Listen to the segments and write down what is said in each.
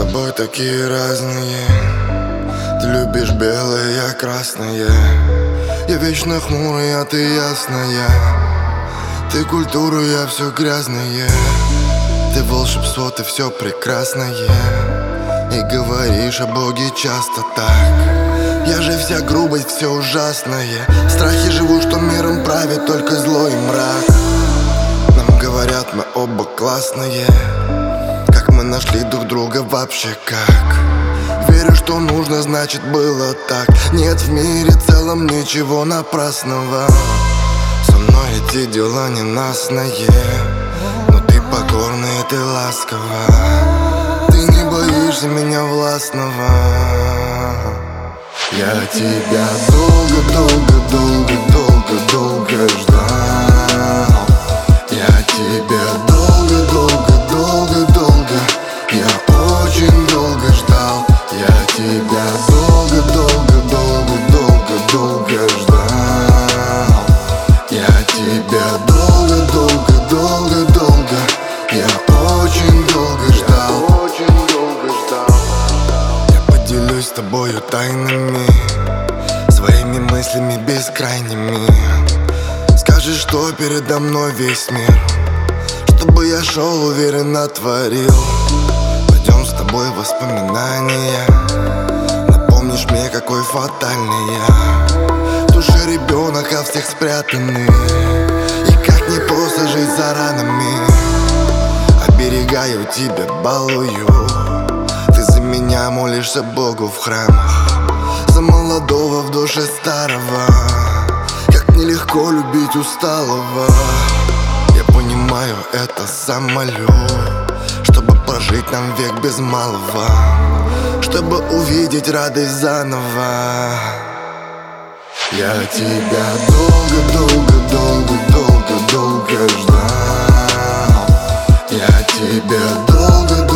тобой такие разные. Ты любишь белое, я красное. Я вечно хмурый, а ты ясная. Ты культура, я все грязное. Ты волшебство, ты все прекрасное. И говоришь о Боге часто так. Я же вся грубость, все ужасное. В страхе живу, что миром правит только зло и мрак. Нам говорят, мы оба классные. Как мы нашли друг друга вообще как? Верю, что нужно, значит было так. Нет в мире целом ничего напрасного. Со мной эти дела ненастные. Но ты покорная, ты ласкова. Ты не боишься меня властного. Я тебя долго ждал. Я тебя долго. Я очень долго ждал. Я тебя долго ждал. Я тебя долго. Я очень долго ждал. Я поделюсь с тобою тайнами, своими мыслями бескрайними. Скажи, что передо мной весь мир, чтобы я шел уверенно творил. Пойдем с тобой в воспоминания. Напомнишь мне, какой фатальный я. В душе ребенок, а всех спрятанный. И как не просто жить за ранами. Оберегаю тебя, балую. Ты за меня молишься Богу в храмах. За молодого в душе старого. Как нелегко любить усталого. Я понимаю, это сам молю, чтобы прожить нам век без малого, чтобы увидеть радость заново. Я тебя долго ждал. Я тебя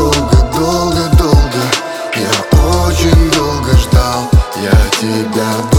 долго. Я очень долго ждал. Я тебя